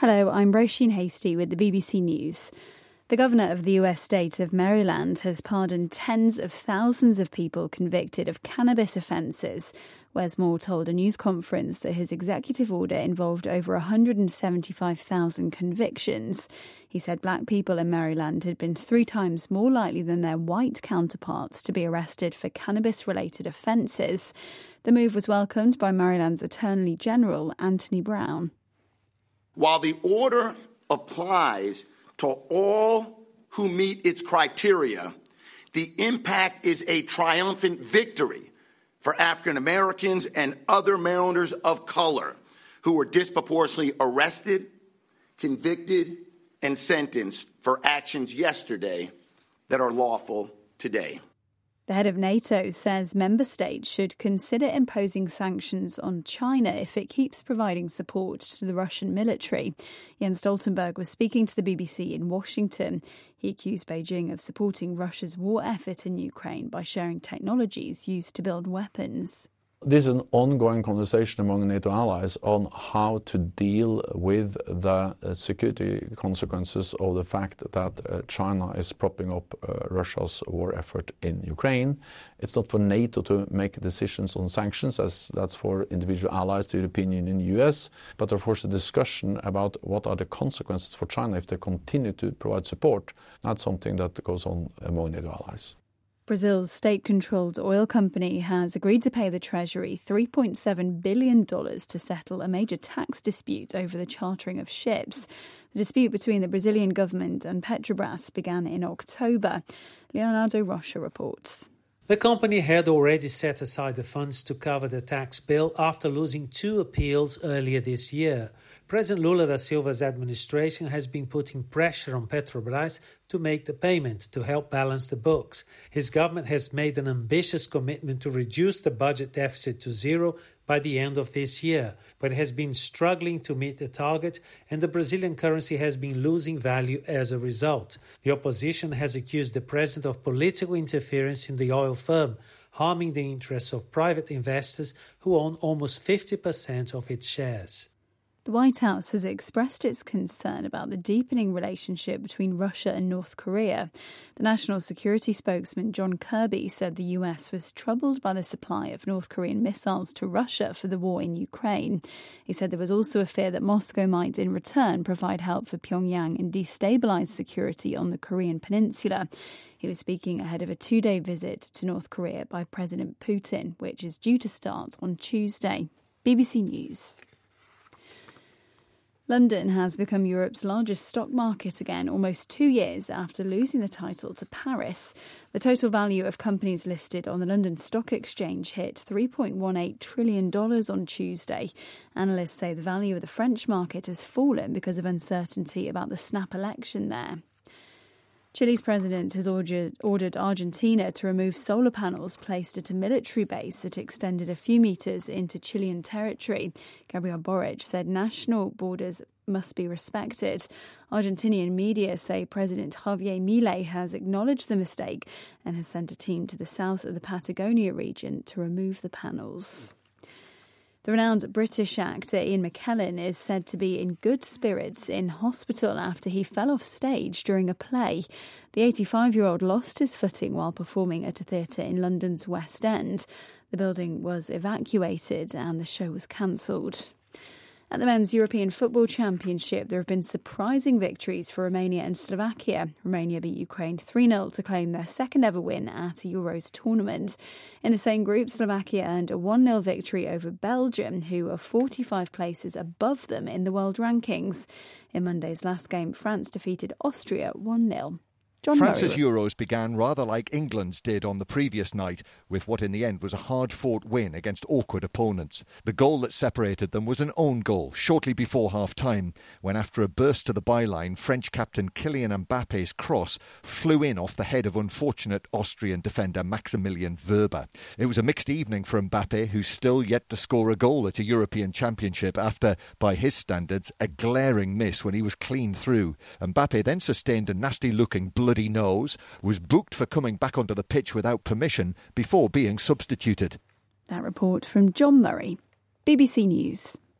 Hello, I'm Roisin Hastie with the BBC News. The governor of the US state of Maryland has pardoned tens of thousands of people convicted of cannabis offences. Wes Moore told a news conference that his executive order involved over 175,000 convictions. He said black people in Maryland had been 3 times more likely than their white counterparts to be arrested for cannabis-related offences. The move was welcomed by Maryland's Attorney General, Anthony Brown. While the order applies to all who meet its criteria, the impact is a triumphant victory for African Americans and other Marylanders of color who were disproportionately arrested, convicted, and sentenced for actions yesterday that are lawful today. The head of NATO says member states should consider imposing sanctions on China if it keeps providing support to the Russian military. Jens Stoltenberg was speaking to the BBC in Washington. He accused Beijing of supporting Russia's war effort in Ukraine by sharing technologies used to build weapons. This is an ongoing conversation among NATO allies on how to deal with the security consequences of the fact that China is propping up Russia's war effort in Ukraine. It's not for NATO to make decisions on sanctions, as that's for individual allies, the European Union, US. But of course, the discussion about what are the consequences for China if they continue to provide support, that's something that goes on among NATO allies. Brazil's state-controlled oil company has agreed to pay the Treasury $3.7 billion to settle a major tax dispute over the chartering of ships. The dispute between the Brazilian government and Petrobras began in October. Leonardo Rocha reports. The company had already set aside the funds to cover the tax bill after losing 2 appeals earlier this year. President Lula da Silva's administration has been putting pressure on Petrobras to make the payment to help balance the books. His government has made an ambitious commitment to reduce the budget deficit to zero by the end of this year, but has been struggling to meet the target, and the Brazilian currency has been losing value as a result. The opposition has accused the president of political interference in the oil firm, harming the interests of private investors who own almost 50% of its shares. The White House has expressed its concern about the deepening relationship between Russia and North Korea. The national security spokesman John Kirby said the US was troubled by the supply of North Korean missiles to Russia for the war in Ukraine. He said there was also a fear that Moscow might in return provide help for Pyongyang and destabilise security on the Korean peninsula. He was speaking ahead of a 2-day visit to North Korea by President Putin, which is due to start on Tuesday. BBC News. London has become Europe's largest stock market again, almost 2 years after losing the title to Paris. The total value of companies listed on the London Stock Exchange hit $3.18 trillion on Tuesday. Analysts say the value of the French market has fallen because of uncertainty about the snap election there. Chile's president has ordered Argentina to remove solar panels placed at a military base that extended a few metres into Chilean territory. Gabriel Boric said national borders must be respected. Argentinian media say President Javier Milei has acknowledged the mistake and has sent a team to the south of the Patagonia region to remove the panels. The renowned British actor Ian McKellen is said to be in good spirits in hospital after he fell off stage during a play. The 85-year-old lost his footing while performing at a theatre in London's West End. The building was evacuated and the show was cancelled. At the Men's European Football Championship, there have been surprising victories for Romania and Slovakia. Romania beat Ukraine 3-0 to claim their second ever win at a Euros tournament. In the same group, Slovakia earned a 1-0 victory over Belgium, who are 45 places above them in the world rankings. In Monday's last game, France defeated Austria 1-0. France's Euros began rather like England's did on the previous night, with what in the end was a hard-fought win against awkward opponents. The goal that separated them was an own goal shortly before half-time, when after a burst to the byline, French captain Kylian Mbappe's cross flew in off the head of unfortunate Austrian defender Maximilian Wöber. It was a mixed evening for Mbappe, who's still yet to score a goal at a European Championship after, by his standards, a glaring miss when he was clean through. Mbappe then sustained a nasty-looking bloody nose, was booked for coming back onto the pitch without permission before being substituted. That report from John Murray, BBC News.